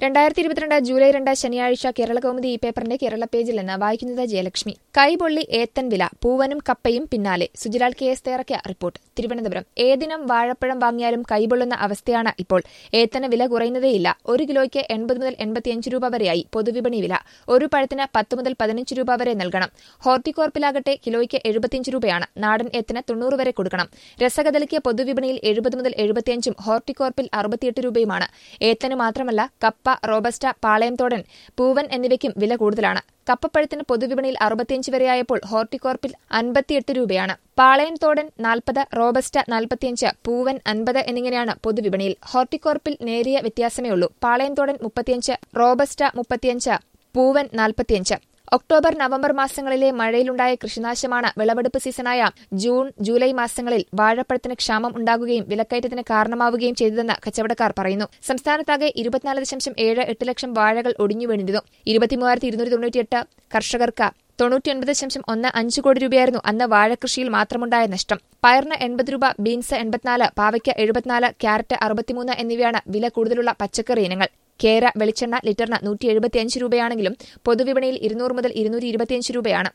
2022 July 2 ശനിയാഴ്ച കേരളകൗമുദി ഈ പേപ്പറിന്റെ കേരള പേജിൽ നിന്ന് വായിക്കുന്നത് ജയലക്ഷ്മി. കൈപൊള്ളി ഏത്തൻ വില, പൂവനും കപ്പയും പിന്നാലെ. സുജിലാൽ KS തയ്യാറാക്കിയ റിപ്പോർട്ട്. തിരുവനന്തപുരം. ഏതിനം വാഴപ്പഴം വാങ്ങിയാലും കൈപൊള്ളുന്ന അവസ്ഥയാണ് ഇപ്പോൾ. ഏത്തന് വില കുറയുന്നതേയില്ല. 1 കിലോയ്ക്ക് 80 മുതൽ 85 രൂപ വരെയായി പൊതുവിപണി വില. ഒരു പഴത്തിന് 10 മുതൽ 15 രൂപ വരെ നൽകണം. ഹോർട്ടികോർപ്പിലാകട്ടെ കിലോയ്ക്ക് 75 രൂപയാണ്. നാടൻ ഏത്തിന് 90 വരെ കൊടുക്കണം. രസകദളിക്ക് പൊതുവിപണിയിൽ 70 മുതൽ 75ഉം ഹോർട്ടികോർപ്പിൽ 68 രൂപയുമാണ്. ഏത്തന് മാത്രമല്ല കപ്പ, റോബസ്റ്റ, പാളയംതോടൻ, പൂവൻ എന്നിവയ്ക്കും വില കൂടുതലാണ്. കപ്പപ്പഴത്തിന് പൊതുവിപണിയിൽ 65 വരെയായപ്പോൾ ഹോർട്ടികോർപ്പിൽ 58 രൂപയാണ്. പാളയംതോടൻ 40, റോബസ്റ്റ 45, പൂവൻ 50 എന്നിങ്ങനെയാണ് പൊതുവിപണിയിൽ. ഹോർട്ടികോർപ്പിൽ നേരിയ വ്യത്യാസമേ ഉള്ളൂ. പാളയംതോടൻ 35, റോബസ്റ്റ 35, പൂവൻ 45. ഒക്ടോബർ, നവംബർ മാസങ്ങളിലെ മഴയിലുണ്ടായ കൃഷിനാശമാണ് വിളവെടുപ്പ് സീസണായ ജൂൺ, ജൂലൈ മാസങ്ങളിൽ വാഴപ്പഴത്തിന് ക്ഷാമം ഉണ്ടാകുകയും വിലക്കയറ്റത്തിന് കാരണമാവുകയും ചെയ്തതെന്ന് കച്ചവടക്കാർ പറയുന്നു. സംസ്ഥാനത്താകെ 24.78 ലക്ഷം വാഴകൾ ഒടിഞ്ഞു വീണിരുന്നു. 23,298 കർഷകർക്ക് 99.15 കോടി രൂപയായിരുന്നു അന്ന് വാഴകൃഷിയിൽ മാത്രമുണ്ടായ നഷ്ടം. പയറിന് 80 രൂപ, ബീൻസ് 84, പാവയ്ക്ക് 74, ക്യാരറ്റ് 63 എന്നിവയാണ് വില കൂടുതലുള്ള പച്ചക്കറി ഇനങ്ങൾ. കേര വെളിച്ചെണ്ണ ലിറ്ററിന് 175 രൂപയാണെങ്കിലും പൊതുവിപണിയിൽ 200 മുതൽ 225 രൂപയാണ്.